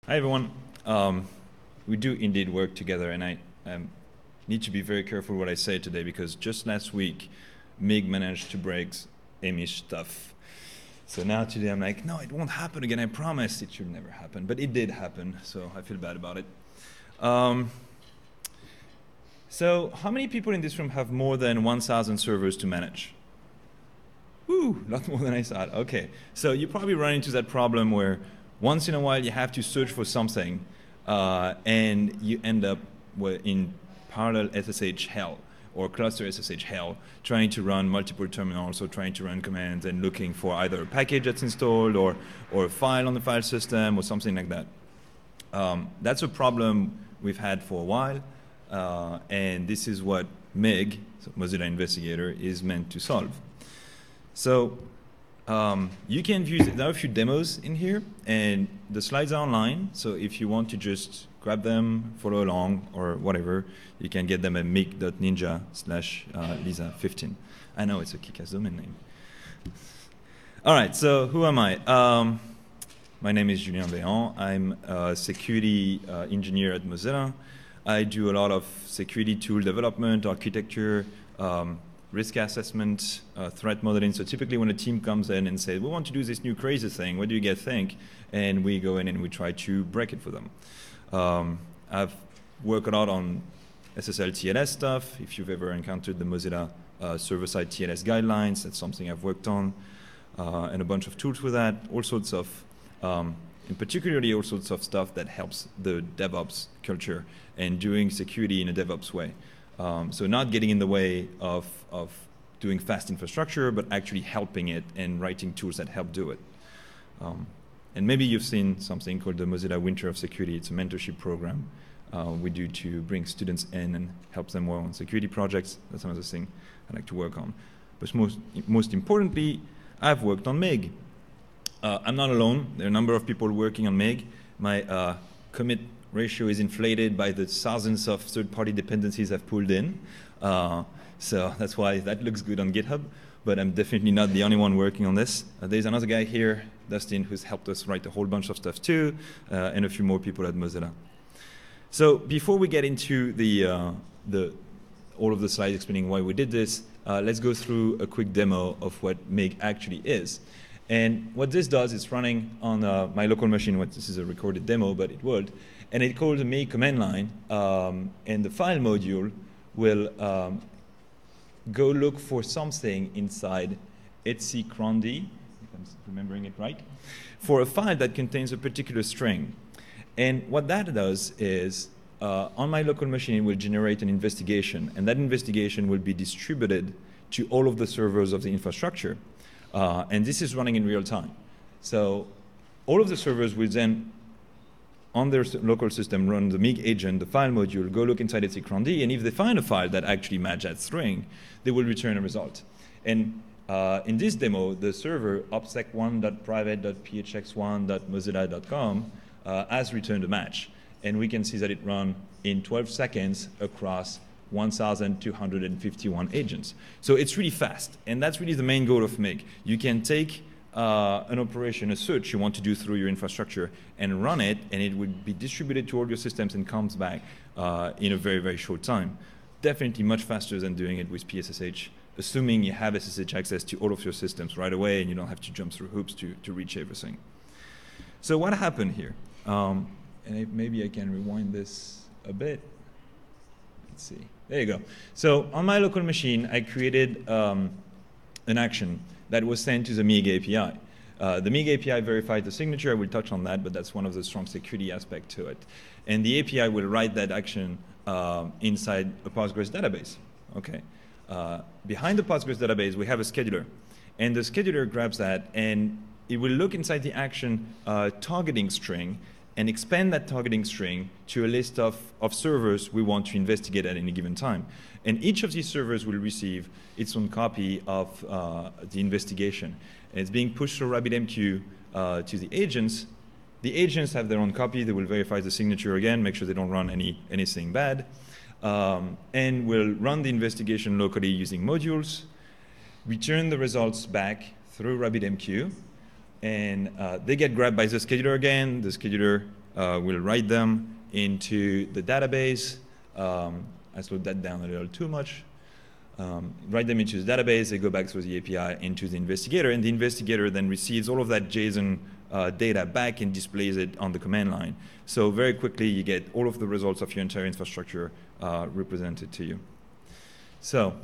Hi everyone. We do indeed work together, and I need to be very careful what I say today because just last week, Mig managed to break Amy's stuff. So now today I'm like, no, it won't happen again. I promise it should never happen, but it did happen. So I feel bad about it. So how many people in this room have more than 1,000 servers to manage? Woo, a lot more than I thought. Okay, so you probably run into that problem where once in a while you have to search for something and you end up in parallel SSH hell or cluster SSH hell, trying to run multiple terminals or trying to run commands and looking for either a package that's installed or a file on the file system or something like that. That's a problem we've had for a while, and this is what Mig, so Mozilla Investigator, is meant to solve. So you can view, there are a few demos in here, and the slides are online, so if you want to just grab them, follow along, or whatever, you can get them at mig.ninja/lisa15. I know it's a kick-ass domain name. All right, so who am I? My name is Julien Véan. I'm a security engineer at Mozilla. I do a lot of security tool development, architecture, risk assessment, threat modeling. So typically when a team comes in and says, we want to do this new crazy thing, what do you guys think? And we go in and we try to break it for them. I've worked a lot on SSL TLS stuff. If you've ever encountered the Mozilla server-side TLS guidelines, that's something I've worked on, and a bunch of tools with that, all sorts of, in particularly all sorts of stuff that helps the DevOps culture and doing security in a DevOps way. So not getting in the way of doing fast infrastructure, but actually helping it and writing tools that help do it. And maybe you've seen something called the Mozilla Winter of Security. It's a mentorship program we do to bring students in and help them work on security projects. That's another thing I like to work on. But most importantly, I've worked on Mig. I'm not alone. There are a number of people working on Mig. My commit ratio is inflated by the thousands of third-party dependencies I've pulled in. So that's why that looks good on GitHub, but I'm definitely not the only one working on this. There's another guy here, Dustin, who's helped us write a whole bunch of stuff too, and a few more people at Mozilla. So before we get into all of the slides explaining why we did this, let's go through a quick demo of what Mig actually is. And what this does is running on my local machine. This is a recorded demo, but it would. And it calls the Mig command line, and the file module will go look for something inside etccrondy, if I'm remembering it right, for a file that contains a particular string. And what that does is, on my local machine, it will generate an investigation, and that investigation will be distributed to all of the servers of the infrastructure. And this is running in real time. So all of the servers will then, on their local system, run the Mig agent, the file module, go look inside etccrondy, and if they find a file that actually matches that string, they will return a result. And in this demo, the server opsec1.private.phx1.mozilla.com has returned a match. And we can see that it ran in 12 seconds across 1,251 agents. So it's really fast, and that's really the main goal of Mig. You can take an operation, a search you want to do through your infrastructure, and run it, and it would be distributed to all your systems and comes back in a very, very short time. Definitely much faster than doing it with PSSH, assuming you have SSH access to all of your systems right away, and you don't have to jump through hoops to reach everything. So what happened here? And maybe I can rewind this a bit. Let's see. There you go. So on my local machine, I created an action that was sent to the Mig API. The Mig API verified the signature. I will touch on that, but that's one of the strong security aspects to it. And the API will write that action inside a Postgres database. Okay. Behind the Postgres database, we have a scheduler. And the scheduler grabs that, and it will look inside the action targeting string and expand that targeting string to a list of servers we want to investigate at any given time. And each of these servers will receive its own copy of the investigation. And it's being pushed through RabbitMQ to the agents. The agents have their own copy. They will verify the signature again, make sure they don't run anything bad, and will run the investigation locally using modules, return the results back through RabbitMQ, and they get grabbed by the scheduler again. The scheduler we'll write them into the database. I slowed that down a little too much. Write them into the database, they go back through the API into the investigator, and the investigator then receives all of that JSON data back and displays it on the command line. So very quickly you get all of the results of your entire infrastructure represented to you. So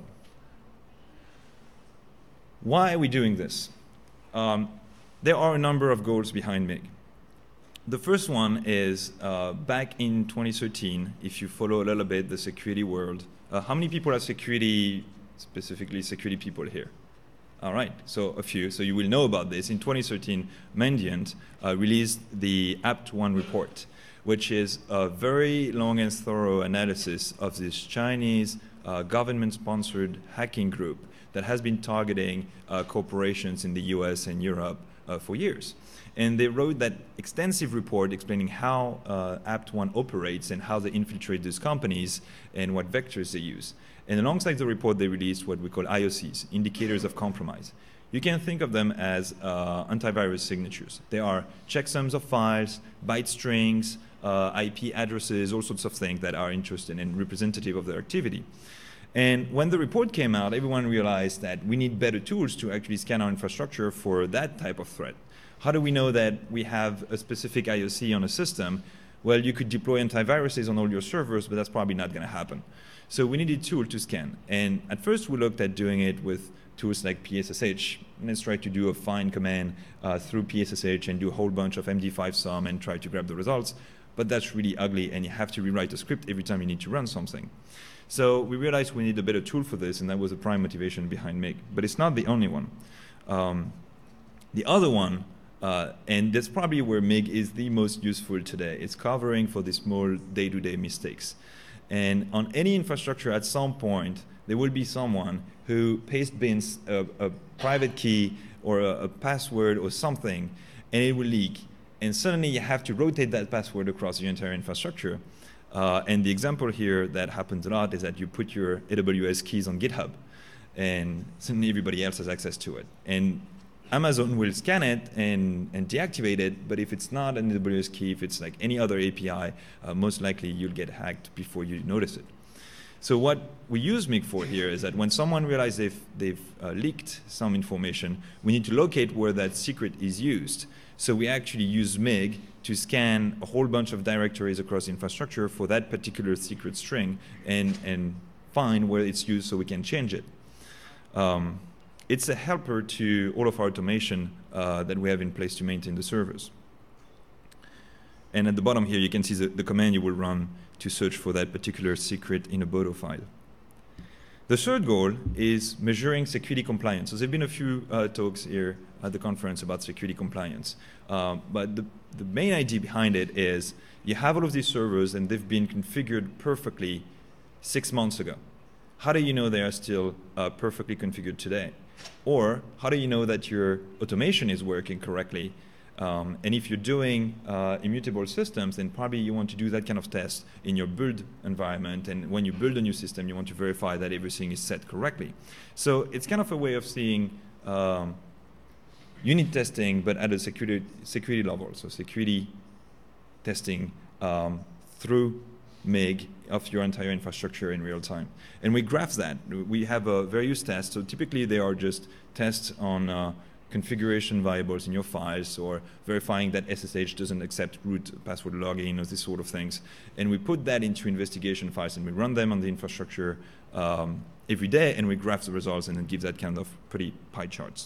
why are we doing this? There are a number of goals behind MIG. The first one is back in 2013, if you follow a little bit the security world, how many people are security, specifically security people here? All right, so a few. So you will know about this. In 2013, Mandiant released the apt1 report, which is a very long and thorough analysis of this Chinese government-sponsored hacking group that has been targeting corporations in the US and Europe for years. And they wrote that extensive report explaining how apt1 operates and how they infiltrate these companies and what vectors they use. And alongside the report, they released what we call IOCs, indicators of compromise. You can think of them as antivirus signatures. They are checksums of files, byte strings, IP addresses, all sorts of things that are interesting and representative of their activity. And when the report came out, everyone realized that we need better tools to actually scan our infrastructure for that type of threat. How do we know that we have a specific IOC on a system? Well, you could deploy antiviruses on all your servers, but that's probably not going to happen. So we needed a tool to scan. And at first, we looked at doing it with tools like PSSH. Let's try to do a find command through PSSH and do a whole bunch of MD5 sum and try to grab the results. But that's really ugly, and you have to rewrite a script every time you need to run something. So we realized we need a better tool for this, and that was the prime motivation behind MIG. But it's not the only one. The other one, and that's probably where MIG is the most useful today. It's covering for the small day-to-day mistakes. And on any infrastructure, at some point, there will be someone who paste-bins a private key or a password or something, and it will leak. And suddenly, you have to rotate that password across your entire infrastructure. And the example here that happens a lot is that you put your AWS keys on GitHub, and suddenly everybody else has access to it. And Amazon will scan it and deactivate it, but if it's not an AWS key, if it's like any other API, most likely you'll get hacked before you notice it. So what we use MIG for here is that when someone realizes they've leaked some information, we need to locate where that secret is used. So we actually use MIG to scan a whole bunch of directories across infrastructure for that particular secret string and find where it's used so we can change it. It's a helper to all of our automation that we have in place to maintain the servers. And at the bottom here, you can see the command you will run to search for that particular secret in a Bodo file. The third goal is measuring security compliance. So there have been a few talks here at the conference about security compliance. But the main idea behind it is you have all of these servers and they've been configured perfectly 6 months ago. How do you know they are still perfectly configured today? Or how do you know that your automation is working correctly? And if you're doing immutable systems, then probably you want to do that kind of test in your build environment. And when you build a new system, you want to verify that everything is set correctly. So it's kind of a way of seeing unit testing, but at a security level. So security testing through MIG of your entire infrastructure in real time. And we graph that. We have various tests. So typically they are just tests on configuration variables in your files or verifying that SSH doesn't accept root password login or these sort of things. And we put that into investigation files and we run them on the infrastructure every day and we graph the results and then give that kind of pretty pie charts.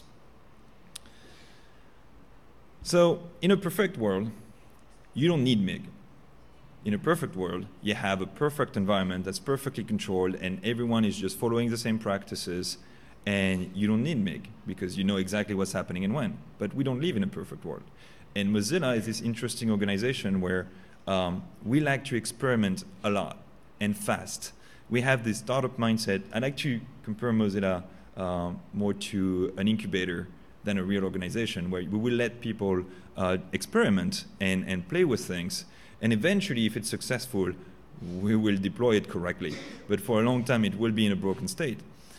So in a perfect world, you don't need MIG. In a perfect world, you have a perfect environment that's perfectly controlled and everyone is just following the same practices and you don't need MIG because you know exactly what's happening and when. But we don't live in a perfect world. And Mozilla is this interesting organization where we like to experiment a lot and fast. We have this startup mindset. I like to compare Mozilla more to an incubator than a real organization where we will let people experiment and play with things. And eventually, if it's successful, we will deploy it correctly. But for a long time, it will be in a broken state.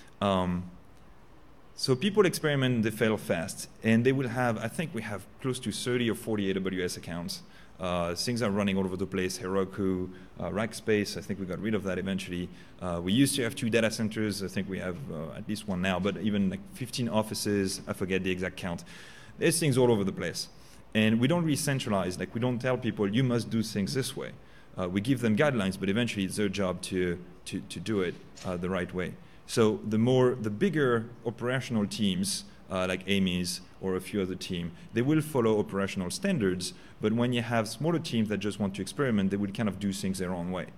So people experiment, they fail fast. And they will have, I think we have close to 30 or 40 AWS accounts Things are running all over the place. Heroku, Rackspace, I think we got rid of that eventually. We used to have 2 data centers. I think we have at least 1 now, but even like 15 offices. I forget the exact count. There's things all over the place. And we don't really centralize. Like, we don't tell people, you must do things this way. We give them guidelines, but eventually it's their job to do it the right way. So the bigger operational teams, like Amy's or a few other teams, they will follow operational standards, but when you have smaller teams that just want to experiment, they will kind of do things their own way.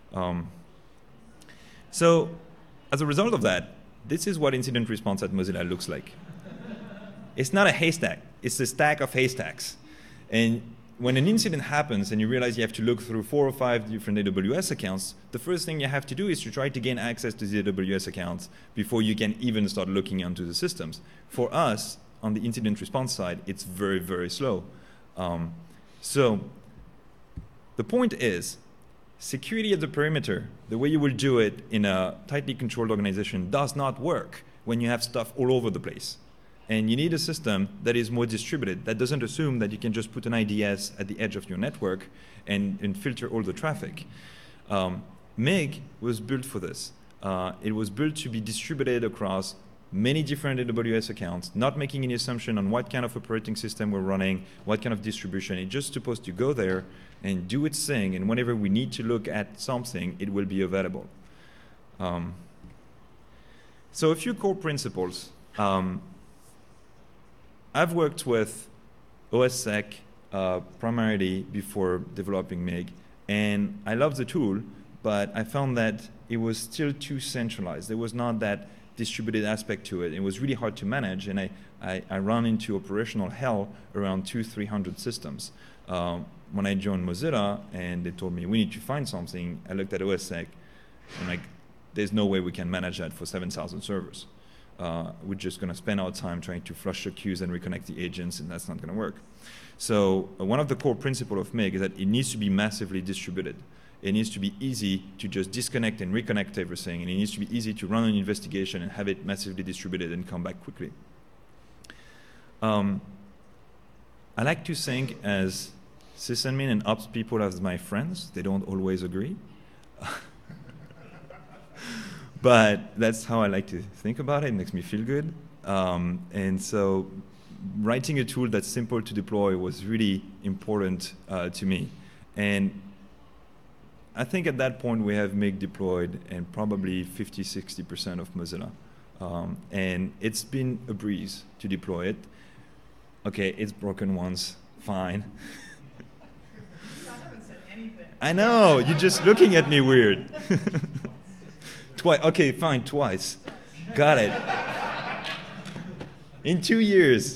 So as a result of that, this is what incident response at Mozilla looks like. It's not a haystack, it's a stack of haystacks. And when an incident happens and you realize you have to look through 4 or 5 different AWS accounts, the first thing you have to do is to try to gain access to the AWS accounts before you can even start looking into the systems. For us, on the incident response side, it's very, very slow. So the point is, security at the perimeter, the way you will do it in a tightly controlled organization, does not work when you have stuff all over the place. And you need a system that is more distributed, that doesn't assume that you can just put an IDS at the edge of your network and filter all the traffic. MIG was built for this. It was built to be distributed across many different AWS accounts, not making any assumption on what kind of operating system we're running, what kind of distribution. It's just supposed to go there and do its thing, and whenever we need to look at something, it will be available. So a few core principles. I've worked with OSSEC primarily before developing MIG, and I love the tool, but I found that it was still too centralized. There was not that distributed aspect to it. It was really hard to manage, and I ran into operational hell around 200-300 systems. When I joined Mozilla and they told me we need to find something, I looked at OSSEC and like, there's no way we can manage that for 7,000 servers. We're just going to spend our time trying to flush the queues and reconnect the agents, and that's not going to work. So one of the core principles of MIG is that it needs to be massively distributed. It needs to be easy to just disconnect and reconnect everything, and it needs to be easy to run an investigation and have it massively distributed and come back quickly. I like to think as sysadmin and ops people as my friends. They don't always agree. But that's how I like to think about it. It makes me feel good. And so writing a tool that's simple to deploy was really important to me. And I think at that point we have MIG deployed in probably 50–60% of Mozilla. And it's been a breeze to deploy it. Okay, it's broken once, fine. I haven't said anything. I know, you're just looking at me weird. Twice, okay, fine, twice. Got it. In 2 years.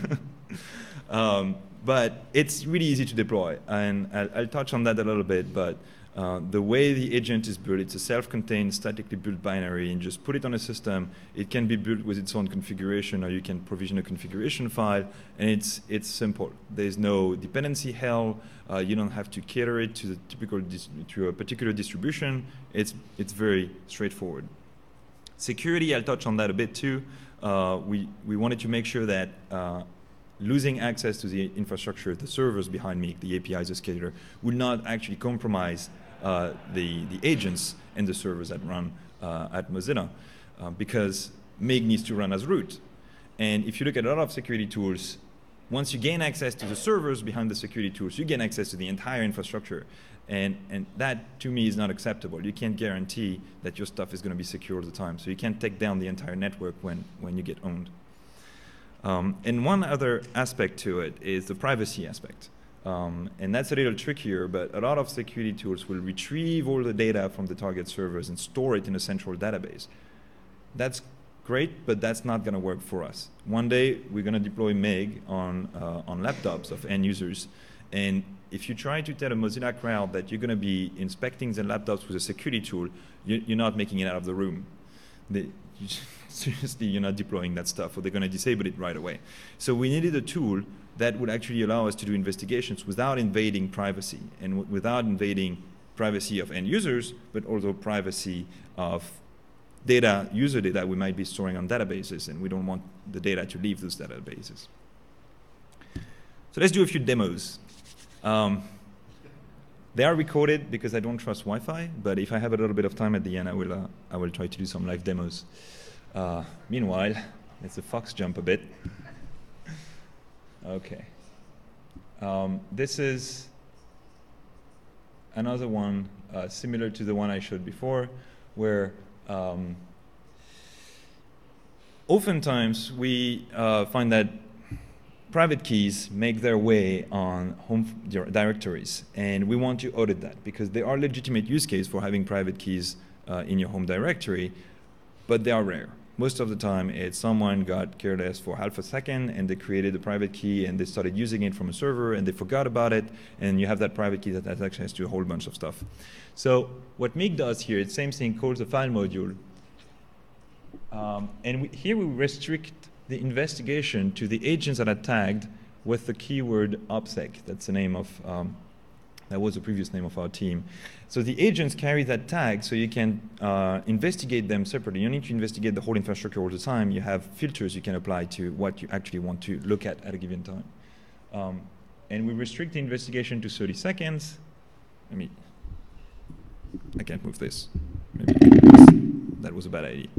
But it's really easy to deploy, and I'll touch on that a little bit, but the way the agent is built, it's a self-contained, statically built binary, and just put it on a system. It can be built with its own configuration, or you can provision a configuration file, and it's simple. There's no dependency hell. You don't have to cater it to the to a particular distribution. It's very straightforward. Security, I'll touch on that a bit too. We wanted to make sure that losing access to the infrastructure, the servers behind MIG, the APIs, the scheduler, would not actually compromise the agents and the servers that run at Mozilla, because MIG needs to run as root. And if you look at a lot of security tools, once you gain access to the servers behind the security tools, you gain access to the entire infrastructure. And that, to me, is not acceptable. You can't guarantee that your stuff is going to be secure all the time. So you can't take down the entire network when you get owned. And one other aspect to it is the privacy aspect. And that's a little trickier, but a lot of security tools will retrieve all the data from the target servers and store it in a central database. That's great, but that's not going to work for us. One day, we're going to deploy MIG on laptops of end users. And if you try to tell a Mozilla crowd that you're going to be inspecting the laptops with a security tool, you're not making it out of the room. Seriously, you're not deploying that stuff, or they're going to disable it right away. So we needed a tool that would actually allow us to do investigations without invading privacy, and without invading privacy of end users, but also privacy of user data we might be storing on databases, and we don't want the data to leave those databases. So let's do a few demos. They are recorded because I don't trust Wi-Fi, but if I have a little bit of time at the end, I will try to do some live demos. Meanwhile, let's the fox jump a bit. Okay. This is another one similar to the one I showed before, where oftentimes we find that private keys make their way on home directories, and we want to audit that because there are legitimate use cases for having private keys in your home directory, but they are rare. Most of the time, it's someone got careless for half a second and they created a private key and they started using it from a server and they forgot about it, and you have that private key that has access to a whole bunch of stuff. So what Meek does here, it's the same thing, calls a file module. And here we restrict the investigation to the agents that are tagged with the keyword OPSEC. That's the name of, that was the previous name of our team. So the agents carry that tag, so you can investigate them separately. You don't need to investigate the whole infrastructure all the time. You have filters you can apply to what you actually want to look at a given time. And we restrict the investigation to 30 seconds. I can't move this. Maybe that was a bad idea.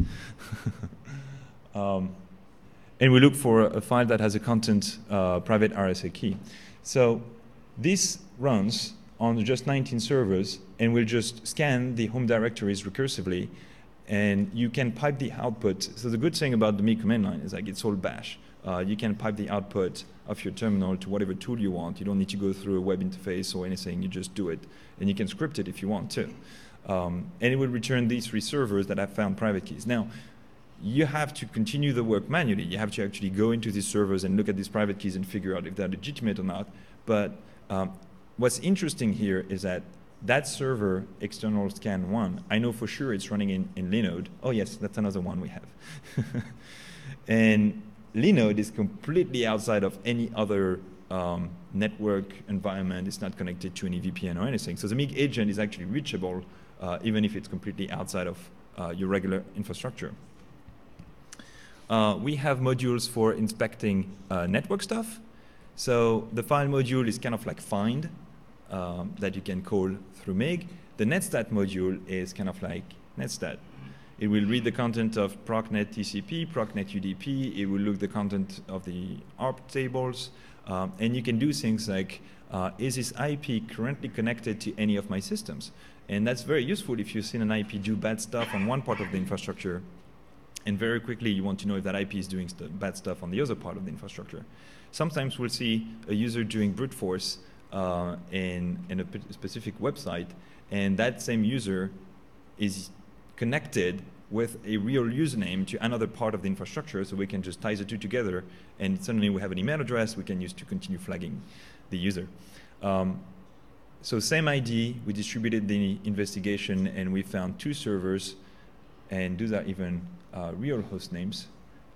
And we look for a file that has a content private RSA key. So this runs on just 19 servers, and we'll just scan the home directories recursively, and you can pipe the output. So the good thing about the Meek command line is like it's all bash. You can pipe the output of your terminal to whatever tool you want. You don't need to go through a web interface or anything. You just do it, and you can script it if you want to. And it will return these 3 servers that have found private keys. Now, you have to continue the work manually. You have to actually go into these servers and look at these private keys and figure out if they're legitimate or not. But what's interesting here is that that server, external scan 1, I know for sure it's running in Linode. Oh yes, that's another one we have. And Linode is completely outside of any other network environment. It's not connected to any VPN or anything. So the Meek agent is actually reachable even if it's completely outside of your regular infrastructure. We have modules for inspecting network stuff. So the file module is kind of like find that you can call through Meek. The netstat module is kind of like netstat. It will read the content of procnet TCP, procnet UDP. It will look the content of the ARP tables. And you can do things like, is this IP currently connected to any of my systems? And that's very useful if you've seen an IP do bad stuff on one part of the infrastructure, and very quickly you want to know if that IP is doing bad stuff on the other part of the infrastructure. Sometimes we'll see a user doing brute force in a specific website, and that same user is connected with a real username to another part of the infrastructure, so we can just tie the two together, and suddenly we have an email address we can use to continue flagging the user. So same ID, we distributed the investigation, and we found 2 servers, and those are even real host names.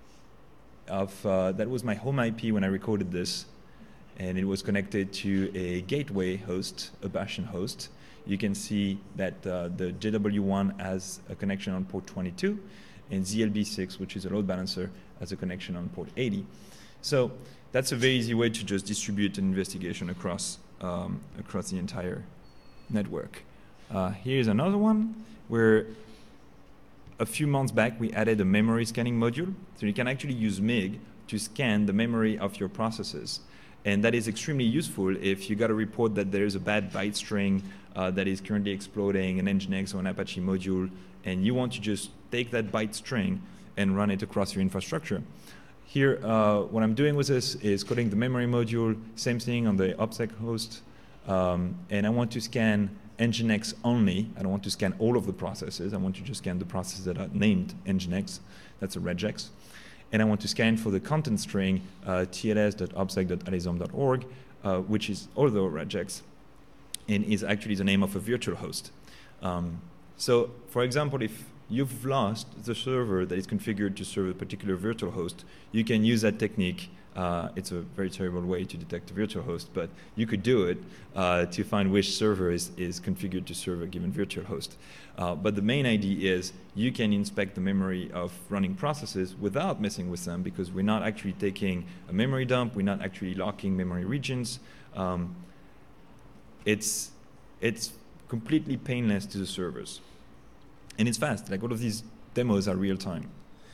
That was my home IP when I recorded this, and it was connected to a gateway host, a Bastion host. You can see that the JW1 has a connection on port 22, and ZLB6, which is a load balancer, has a connection on port 80. So that's a very easy way to just distribute an investigation across the entire network. Here's another one where a few months back we added a memory scanning module. So you can actually use Meek to scan the memory of your processes. And that is extremely useful if you got a report that there is a bad byte string that is currently exploding an Nginx or an Apache module, and you want to just take that byte string and run it across your infrastructure. Here, what I'm doing with this is coding the memory module, same thing on the OPSEC host, and I want to scan Nginx only. I don't want to scan all of the processes. I want to just scan the processes that are named Nginx. That's a regex. And I want to scan for the content string tls.opsec.alizom.org, which is also a regex, and is actually the name of a virtual host. So, for example, if you've lost the server that is configured to serve a particular virtual host, you can use that technique. It's a very terrible way to detect a virtual host, but you could do it to find which server is configured to serve a given virtual host. But the main idea is you can inspect the memory of running processes without messing with them, because we're not actually taking a memory dump, we're not actually locking memory regions. it's completely painless to the servers. And it's fast. Like all of these demos are real time.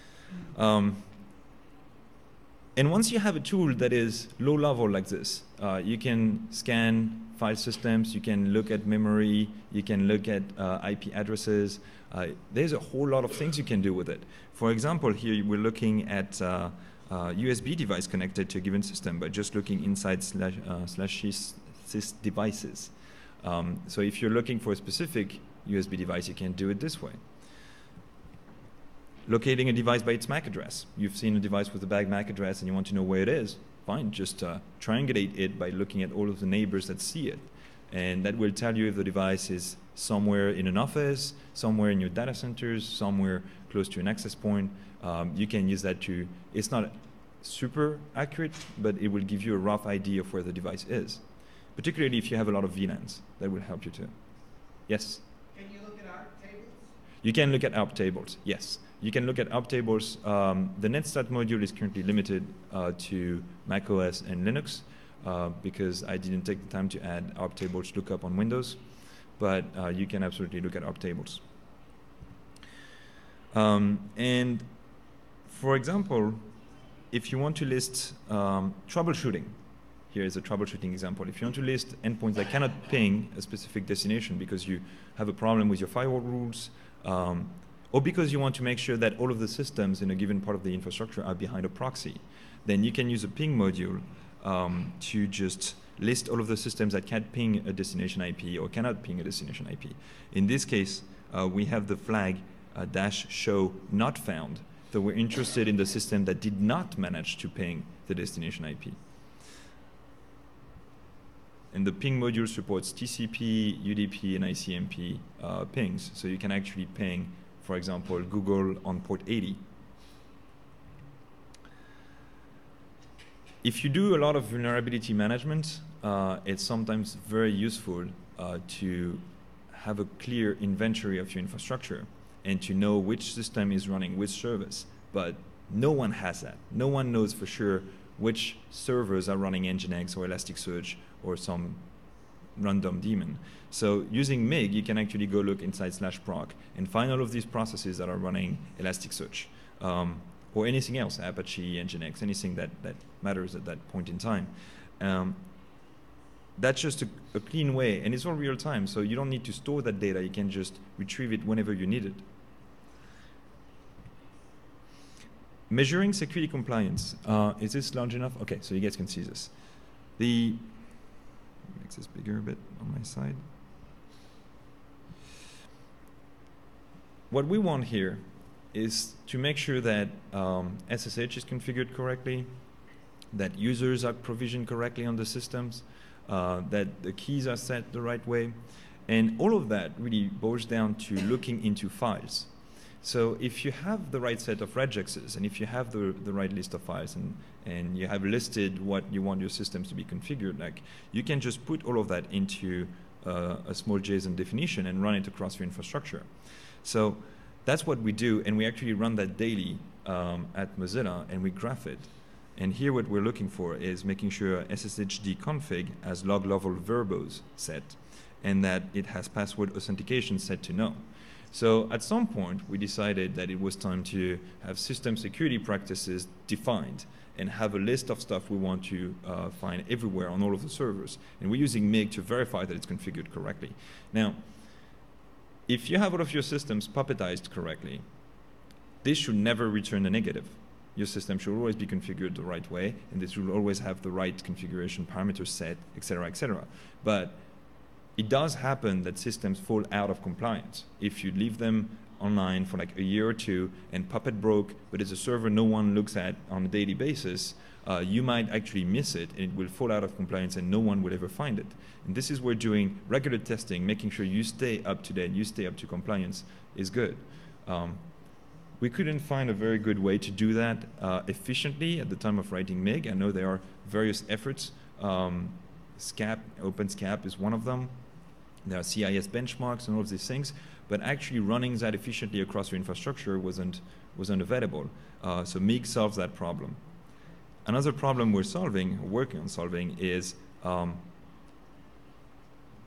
And once you have a tool that is low level like this, you can scan file systems, you can look at memory, you can look at IP addresses. There's a whole lot of things you can do with it. For example, here we're looking at USB device connected to a given system by just looking inside sys devices. So if you're looking for a specific USB device, you can do it this way. Locating a device by its MAC address. You've seen a device with a bad MAC address and you want to know where it is. Fine, just triangulate it by looking at all of the neighbors that see it. And that will tell you if the device is somewhere in an office, somewhere in your data centers, somewhere close to an access point. You can use that to, it's not super accurate, but it will give you a rough idea of where the device is. Particularly if you have a lot of VLANs, that will help you too. Yes? Can you look at ARP tables? You can look at ARP tables, yes. You can look at ARP tables. The NetStat module is currently limited to macOS and Linux because I didn't take the time to add ARP tables lookup on Windows, but you can absolutely look at ARP tables. And for example, if you want to list troubleshooting, here is a troubleshooting example. If you want to list endpoints that cannot ping a specific destination because you have a problem with your firewall rules, or because you want to make sure that all of the systems in a given part of the infrastructure are behind a proxy, then you can use a ping module to just list all of the systems that can't ping a destination IP or cannot ping a destination IP. In this case, we have the flag -show not found, so we're interested in the system that did not manage to ping the destination IP. And the ping module supports TCP, UDP, and ICMP pings, so you can actually ping, for example, Google on port 80. If you do a lot of vulnerability management, it's sometimes very useful to have a clear inventory of your infrastructure and to know which system is running which service. But no one has that. No one knows for sure which servers are running Nginx or Elasticsearch or some random daemon. So using MIG, you can actually go look inside /proc and find all of these processes that are running Elasticsearch or anything else, Apache, Nginx, anything that matters at that point in time. That's just a clean way, and it's all real time, so you don't need to store that data. You can just retrieve it whenever you need it. Measuring security compliance. Is this large enough? Okay, so you guys can see this. Makes this bigger a bit on my side. What we want here is to make sure that SSH is configured correctly, that users are provisioned correctly on the systems, that the keys are set the right way, and all of that really boils down to looking into files. So if you have the right set of regexes, and if you have the right list of files, and you have listed what you want your systems to be configured like, you can just put all of that into a small JSON definition and run it across your infrastructure. So that's what we do, and we actually run that daily at Mozilla, and we graph it. And here what we're looking for is making sure SSHD config has log level verbose set, and that it has password authentication set to no. So at some point, we decided that it was time to have system security practices defined and have a list of stuff we want to find everywhere on all of the servers. And we're using MIG to verify that it's configured correctly. Now, if you have all of your systems puppetized correctly, this should never return a negative. Your system should always be configured the right way, and this will always have the right configuration parameters set, et cetera, et cetera. But it does happen that systems fall out of compliance. If you leave them online for like a year or two and Puppet broke, but it's a server no one looks at on a daily basis, you might actually miss it, and it will fall out of compliance and no one will ever find it. And this is where doing regular testing, making sure you stay up to date, you stay up to compliance is good. We couldn't find a very good way to do that efficiently at the time of writing MIG. I know there are various efforts. SCAP, OpenSCAP is one of them. There are CIS benchmarks and all of these things, but actually running that efficiently across your infrastructure wasn't available. So MIG solves that problem. Another problem we're working on solving, is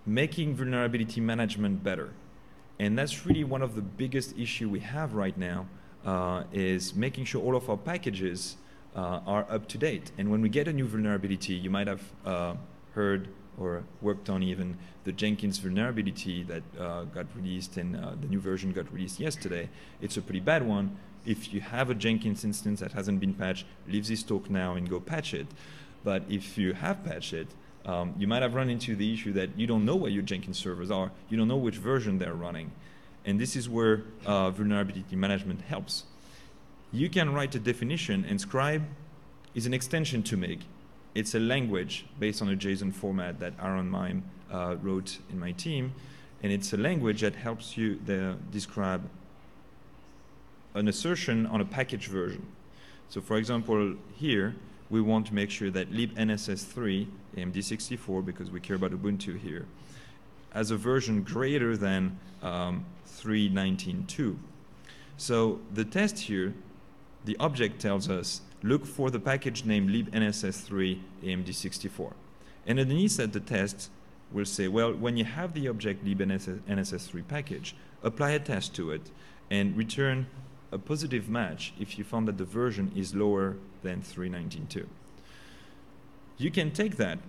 making vulnerability management better. And that's really one of the biggest issues we have right now, is making sure all of our packages are up to date. And when we get a new vulnerability, you might have heard or worked on even the Jenkins vulnerability that got released, and the new version got released yesterday. It's a pretty bad one. If you have a Jenkins instance that hasn't been patched, leave this talk now and go patch it. But if you have patched it, you might have run into the issue that you don't know where your Jenkins servers are, you don't know which version they're running. And this is where vulnerability management helps. You can write a definition, and Scribe is an extension to MIG. It's a language based on a JSON format that Aaron Mime wrote in my team, and it's a language that helps you describe an assertion on a package version. So for example, here, we want to make sure that libnss3, AMD64, because we care about Ubuntu here, has a version greater than 3.19.2. So the test here, the object tells us, look for the package name libnss3 AMD64. And underneath that, the test will say, well, when you have the object libnss3 package, apply a test to it and return a positive match if you found that the version is lower than 3.19.2. You can take that,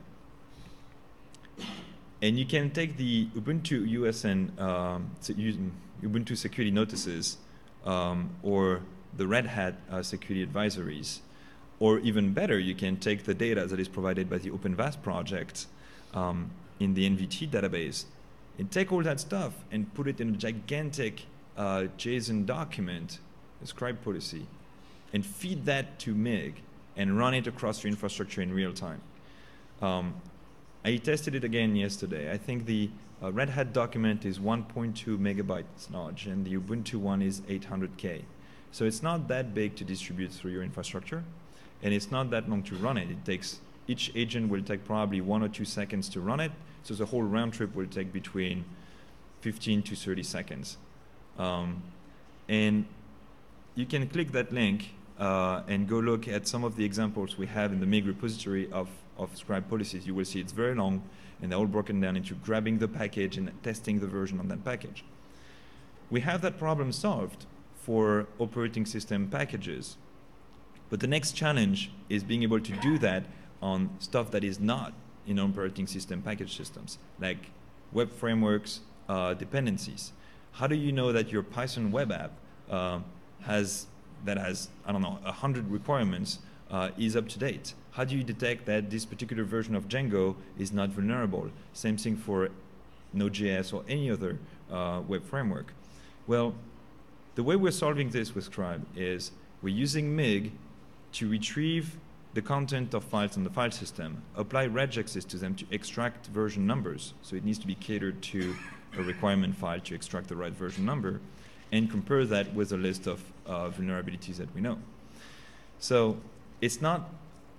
and you can take the Ubuntu USN, Ubuntu security notices, or the Red Hat security advisories, or even better, you can take the data that is provided by the OpenVAST project in the NVT database, and take all that stuff and put it in a gigantic JSON document, a Scribe policy, and feed that to MIG and run it across your infrastructure in real time. I tested it again yesterday. I think the Red Hat document is 1.2 megabytes large, and the Ubuntu one is 800K. So it's not that big to distribute through your infrastructure, and it's not that long to run it. Each agent will take probably 1 or 2 seconds to run it, so the whole round trip will take between 15 to 30 seconds. And you can click that link and go look at some of the examples we have in the MIG repository of Scribe policies. You will see it's very long, and they're all broken down into grabbing the package and testing the version on that package. We have that problem solved for operating system packages. But the next challenge is being able to do that on stuff that is not in operating system package systems, like web frameworks, dependencies. How do you know that your Python web app has, I don't know, 100 requirements is up to date? How do you detect that this particular version of Django is not vulnerable? Same thing for Node.js or any other web framework. Well, the way we're solving this with Scribe is we're using MIG to retrieve the content of files on the file system, apply regexes to them to extract version numbers. So it needs to be catered to a requirement file to extract the right version number, and compare that with a list of vulnerabilities that we know. So it's not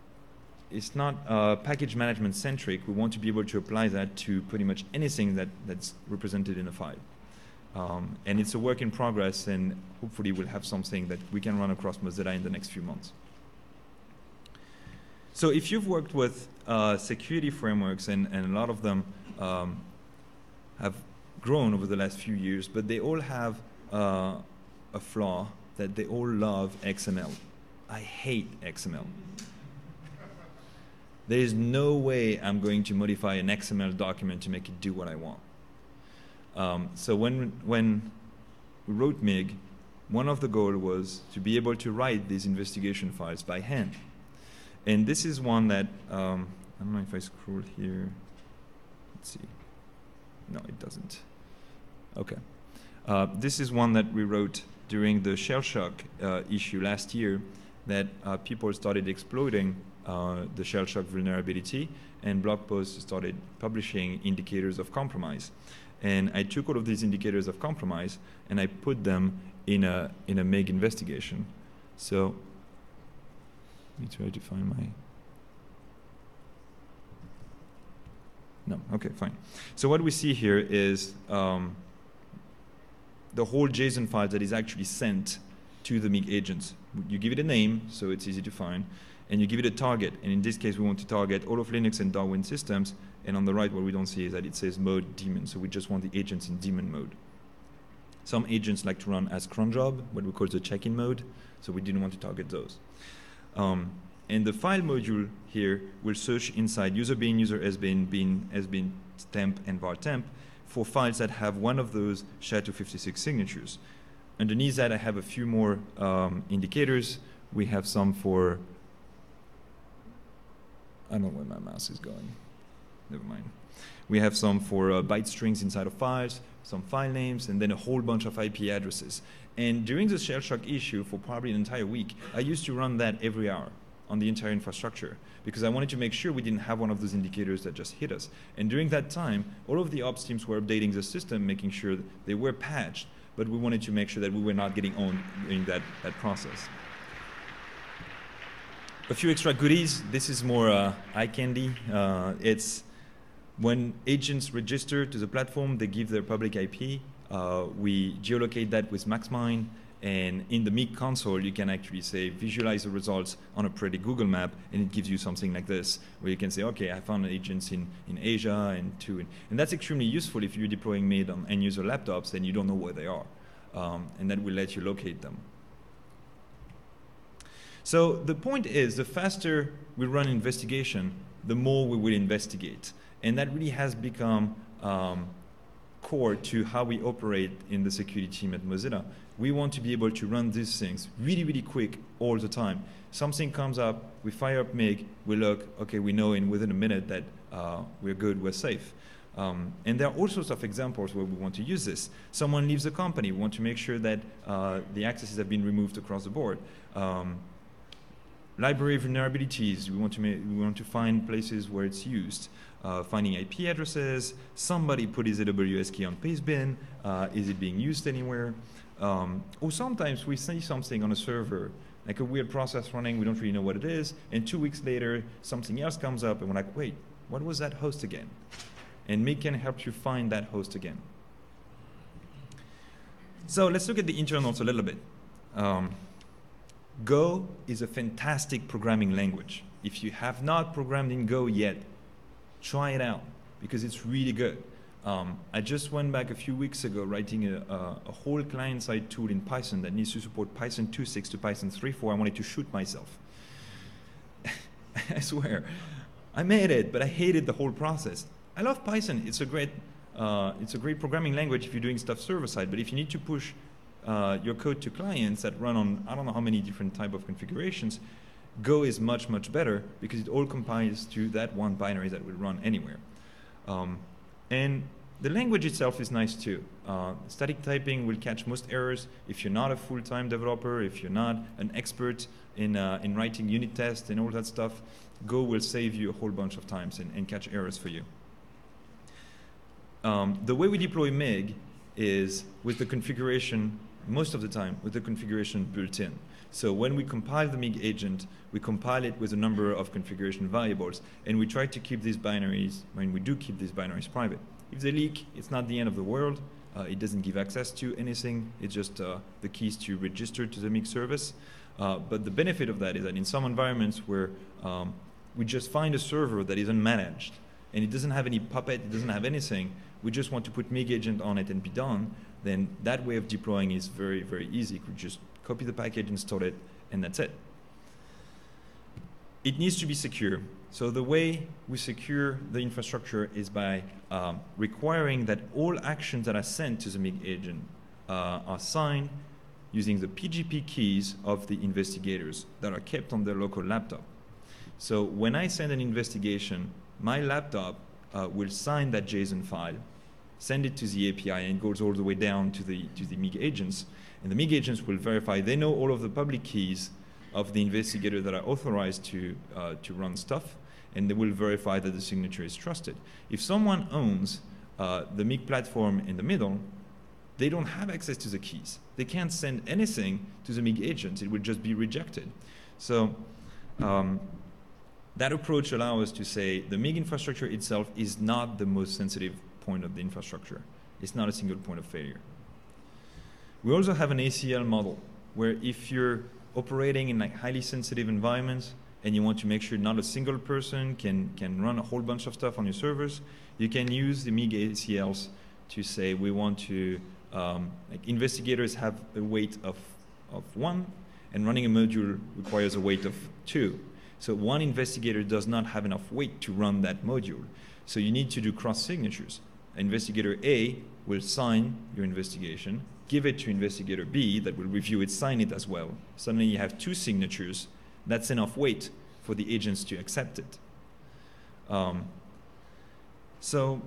package management centric. We want to be able to apply that to pretty much anything that's represented in a file. And it's a work in progress, and hopefully we'll have something that we can run across Mozilla in the next few months. So if you've worked with security frameworks, and a lot of them have grown over the last few years, but they all have a flaw that they all love XML. I hate XML. There is no way I'm going to modify an XML document to make it do what I want. So when we wrote MIG, one of the goals was to be able to write these investigation files by hand. And this is one that, I don't know if I scroll here. Let's see. No, it doesn't. Okay. This is one that we wrote during the shell shock issue last year, that people started exploiting the shell shock vulnerability, and blog posts started publishing indicators of compromise. And I took all of these indicators of compromise and I put them in a MIG investigation. So let me try to find my... No, okay, fine. So what we see here is the whole JSON file that is actually sent to the MIG agents. You give it a name, so it's easy to find, and you give it a target. And in this case, we want to target all of Linux and Darwin systems. And on the right, what we don't see is that it says mode daemon. So we just want the agents in daemon mode. Some agents like to run as cron job, what we call the check-in mode. So we didn't want to target those. And the file module here will search inside user bin, user sbin, bin, sbin, temp, and var temp for files that have one of those SHA-256 signatures. Underneath that, I have a few more indicators. We have some for, I don't know where my mouse is going. Never mind. We have some for byte strings inside of files, some file names, and then a whole bunch of IP addresses. And during the shell shock issue for probably an entire week, I used to run that every hour on the entire infrastructure because I wanted to make sure we didn't have one of those indicators that just hit us. And during that time, all of the ops teams were updating the system, making sure that they were patched, but we wanted to make sure that we were not getting owned during that process. A few extra goodies. This is more eye candy. It's when agents register to the platform, they give their public IP. We geolocate that with MaxMine. And in the MIG console, you can actually say, visualize the results on a pretty Google map, and it gives you something like this, where you can say, okay, I found agents in Asia and two. And that's extremely useful if you're deploying MIG on end-user laptops and you don't know where they are. And that will let you locate them. So the point is, the faster we run an investigation, the more we will investigate. And that really has become core to how we operate in the security team at Mozilla. We want to be able to run these things really, really quick all the time. Something comes up, we fire up MIG, we look, okay, we know within a minute that we're good, we're safe. And there are all sorts of examples where we want to use this. Someone leaves the company, we want to make sure that the accesses have been removed across the board. Library vulnerabilities, we want to find places where it's used. Finding IP addresses, somebody put his AWS key on pastebin, is it being used anywhere? Or sometimes we see something on a server, like a weird process running, we don't really know what it is, and 2 weeks later, something else comes up, and we're like, wait, what was that host again? And MIG can help you find that host again. So let's look at the internals a little bit. Go is a fantastic programming language. If you have not programmed in Go yet, try it out, because it's really good. I just went back a few weeks ago writing a whole client-side tool in Python that needs to support Python 2.6 to Python 3.4. I wanted to shoot myself. I swear. I made it, but I hated the whole process. I love Python. It's a great programming language if you're doing stuff server-side, but if you need to push your code to clients that run on I don't know how many different type of configurations, Go is much, much better because it all compiles to that one binary that will run anywhere. And the language itself is nice too. Static typing will catch most errors. If you're not a full-time developer, if you're not an expert in writing unit tests and all that stuff, Go will save you a whole bunch of times and catch errors for you. The way we deploy MIG is with the configuration, most of the time, with the configuration built in. So when we compile the MIG agent, we compile it with a number of configuration variables, and we try to keep these binaries, when we do keep these binaries private. If they leak, it's not the end of the world. It doesn't give access to anything. It's just the keys to register to the MIG service. But the benefit of that is that in some environments where we just find a server that is unmanaged, and it doesn't have any Puppet, it doesn't have anything, we just want to put MIG agent on it and be done, then that way of deploying is very, very easy. We just copy the package, install it, and that's it. It needs to be secure. So the way we secure the infrastructure is by requiring that all actions that are sent to the MIG agent are signed using the PGP keys of the investigators that are kept on their local laptop. So when I send an investigation, my laptop will sign that JSON file, send it to the API, and it goes all the way down to the MIG agents. And the MIG agents will verify they know all of the public keys of the investigator that are authorized to run stuff, and they will verify that the signature is trusted. If someone owns the MIG platform in the middle, they don't have access to the keys. They can't send anything to the MIG agent. It will just be rejected. So that approach allows us to say the MIG infrastructure itself is not the most sensitive point of the infrastructure. It's not a single point of failure. We also have an ACL model where if you're operating in like highly sensitive environments, and you want to make sure not a single person can run a whole bunch of stuff on your servers, you can use the MIG ACLs to say we want to, like investigators have a weight of 1, and running a module requires a weight of 2. So one investigator does not have enough weight to run that module. So you need to do cross signatures. Investigator A will sign your investigation, give it to investigator B that will review it, sign it as well. Suddenly you have 2 signatures. That's enough weight for the agents to accept it. So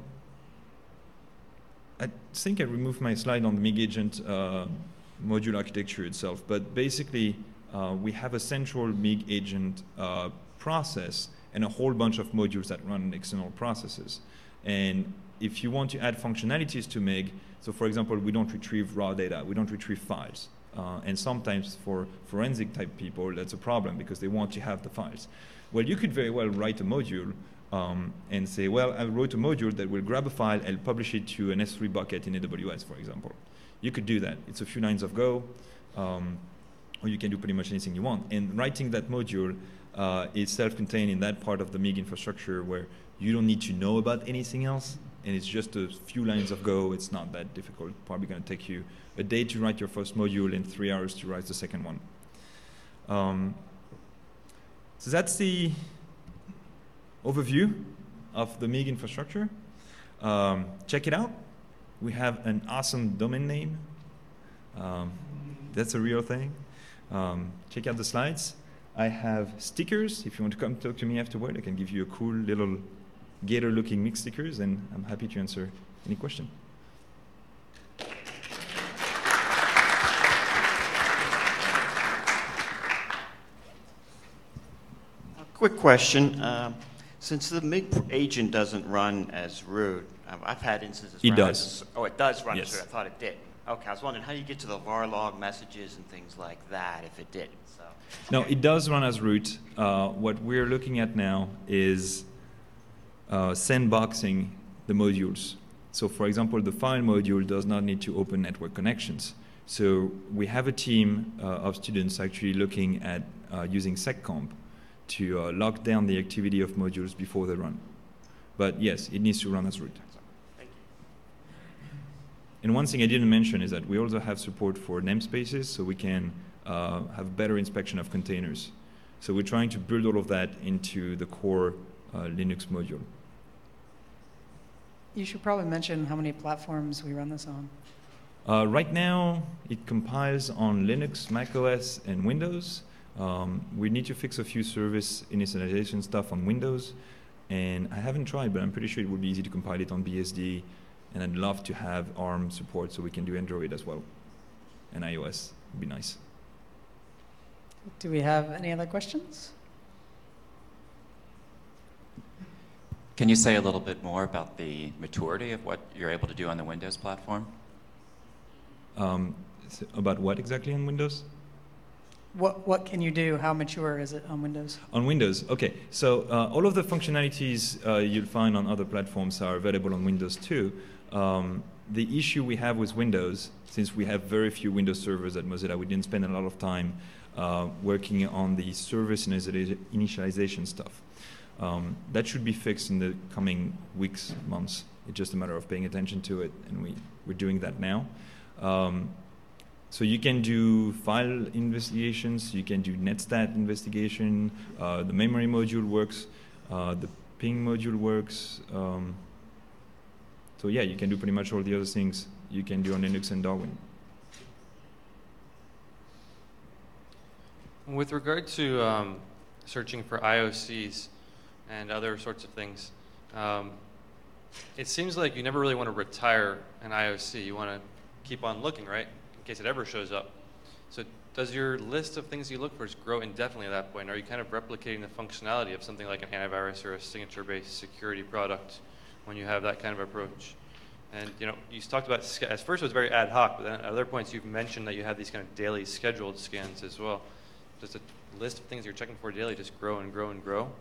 I think I removed my slide on the MIG agent module architecture itself, but basically we have a central MIG agent process and a whole bunch of modules that run external processes. And if you want to add functionalities to MIG, so for example, we don't retrieve raw data, we don't retrieve files. And sometimes for forensic type people, that's a problem because they want to have the files. Well, you could very well write a module and say, well, I wrote a module that will grab a file and publish it to an S3 bucket in AWS, for example. You could do that. It's a few lines of Go, or you can do pretty much anything you want. And writing that module is self-contained in that part of the MIG infrastructure where you don't need to know about anything else, and it's just a few lines of Go. It's not that difficult. Probably going to take you a day to write your first module and 3 hours to write the second one. So that's the overview of the MIG infrastructure. Check it out. We have an awesome domain name. That's a real thing. Check out the slides. I have stickers. If you want to come talk to me afterward, I can give you a cool little gator-looking MIG stickers, and I'm happy to answer any question. Quick question. Since the MIG agent doesn't run as root, I've had instances it where does. Oh, it does run yes. as root. I thought it did. Okay, I was wondering how do you get to the var log messages and things like that if it didn't. So. No, it does run as root. What we're looking at now is sandboxing the modules. So for example, the file module does not need to open network connections. So we have a team of students actually looking at using seccomp to lock down the activity of modules before they run. But yes, it needs to run as root. Thank you. And one thing I didn't mention is that we also have support for namespaces, so we can have better inspection of containers. So we're trying to build all of that into the core Linux module. You should probably mention how many platforms we run this on. Right now, it compiles on Linux, macOS, and Windows. We need to fix a few service initialization stuff on Windows. And I haven't tried, but I'm pretty sure it would be easy to compile it on BSD. And I'd love to have ARM support so we can do Android as well. And iOS would be nice. Do we have any other questions? Can you say a little bit more about the maturity of what you're able to do on the Windows platform? About what exactly on Windows? What can you do? How mature is it on Windows? On Windows, okay. So all of the functionalities you'll find on other platforms are available on Windows too. The issue we have with Windows, since we have very few Windows servers at Mozilla, we didn't spend a lot of time working on the service initialization stuff. That should be fixed in the coming weeks, months. It's just a matter of paying attention to it, and we're doing that now. So you can do file investigations, you can do netstat investigation, the memory module works, the ping module works. So yeah, you can do pretty much all the other things you can do on Linux and Darwin. With regard to searching for IOCs and other sorts of things, it seems like you never really want to retire an IOC. You want to keep on looking, right? In case it ever shows up. So does your list of things you look for grow indefinitely at that point? Are you kind of replicating the functionality of something like an antivirus or a signature-based security product when you have that kind of approach? And you know, you talked about, at first it was very ad hoc, but then at other points you've mentioned that you have these kind of daily scheduled scans as well. Does the list of things you're checking for daily just grow and grow and grow?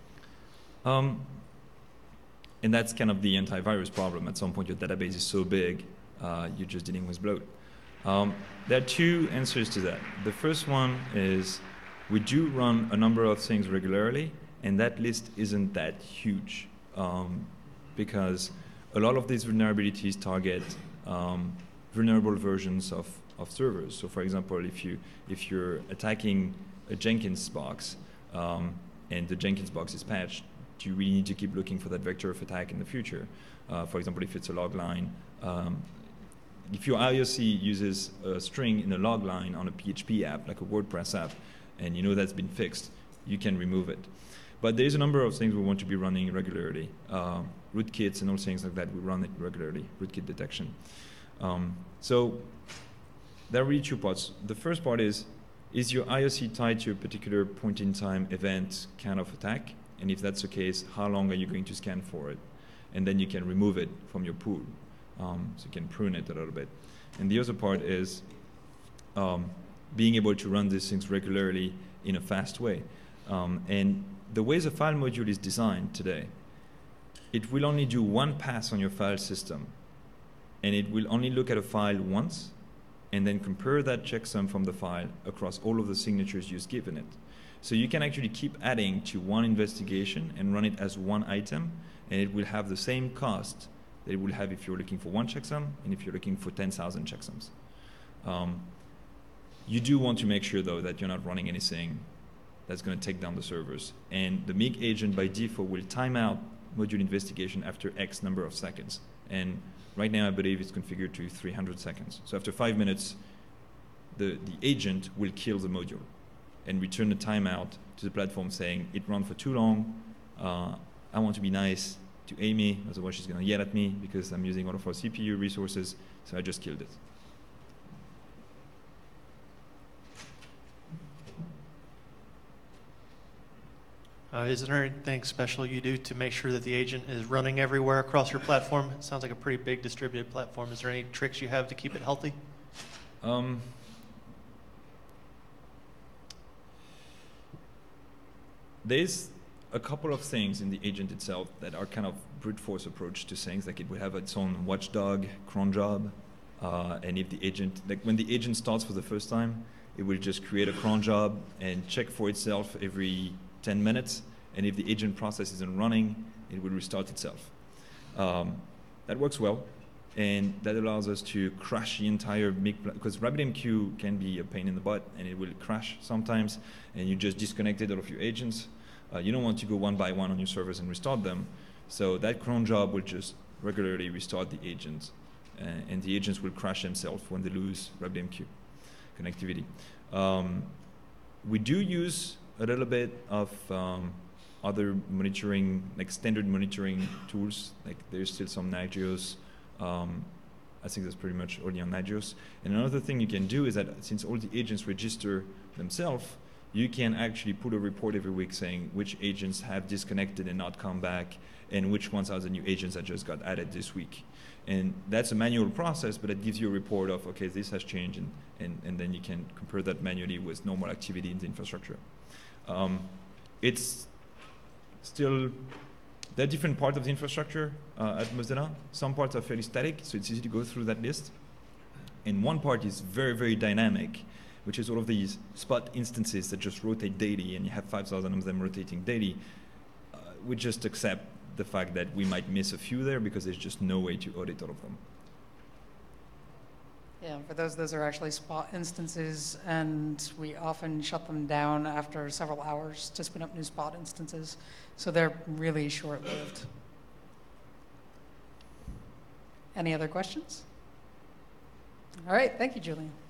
And that's kind of the antivirus problem. At some point your database is so big, you're just dealing with bloat. There are two answers to that. The first one is We do run a number of things regularly, and that list isn't that huge because a lot of these vulnerabilities target vulnerable versions of servers. So, for example, if you're attacking a Jenkins box and the Jenkins box is patched, do you really need to keep looking for that vector of attack in the future? For example, if it's a log line, if your IOC uses a string in a log line on a PHP app, like a WordPress app, and you know that's been fixed, you can remove it. But there's a number of things we want to be running regularly. Rootkits and all things like that, we run it regularly, rootkit detection. So there are really two parts. The first part is your IOC tied to a particular point-in-time event kind of attack? And if that's the case, how long are you going to scan for it? And then you can remove it from your pool. So you can prune it a little bit. And the other part is being able to run these things regularly in a fast way. And the way the file module is designed today, it will only do one pass on your file system. And it will only look at a file once and then compare that checksum from the file across all of the signatures you've given it. So you can actually keep adding to one investigation and run it as one item, and it will have the same cost that it will have if you're looking for one checksum and if you're looking for 10,000 checksums. You do want to make sure, though, that you're not running anything that's going to take down the servers. And the MIG agent, by default, will time out module investigation after X number of seconds. And right now, I believe it's configured to 300 seconds. So after 5 minutes, the agent will kill the module and return the timeout to the platform saying, it ran for too long, I want to be nice to Amy, otherwise she's going to yell at me because I'm using all of our CPU resources, so I just killed it. Is there anything special you do to make sure that the agent is running everywhere across your platform? It sounds like a pretty big distributed platform. Is there any tricks you have to keep it healthy? There's a couple of things in the agent itself that are kind of brute force approach to things, like it will have its own watchdog, cron job, and if the agent, like when the agent starts for the first time, it will just create a cron job and check for itself every 10 minutes, and if the agent process isn't running, it will restart itself. That works well, and that allows us to crash the entire MIG, because RabbitMQ can be a pain in the butt, and it will crash sometimes, and you just disconnected all of your agents. You don't want to go one by one on your servers and restart them, so that cron job will just regularly restart the agents, and the agents will crash themselves when they lose RabbitMQ connectivity. We do use a little bit of other monitoring, like standard monitoring tools. Like there's still some Nagios. I think that's pretty much only on Nagios. And another thing you can do is that since all the agents register themselves, you can actually put a report every week saying which agents have disconnected and not come back, and which ones are the new agents that just got added this week. And that's a manual process, but it gives you a report of, okay, this has changed, and then you can compare that manually with normal activity in the infrastructure. It's still, there are different parts of the infrastructure at Mozilla. Some parts are fairly static, so it's easy to go through that list. And one part is very, very dynamic, which is all of these spot instances that just rotate daily, and you have 5,000 of them rotating daily. We just accept the fact that we might miss a few there because there's just no way to audit all of them. Yeah, for those are actually spot instances, and we often shut them down after several hours to spin up new spot instances. So they're really short-lived. Any other questions? All right, thank you, Julian.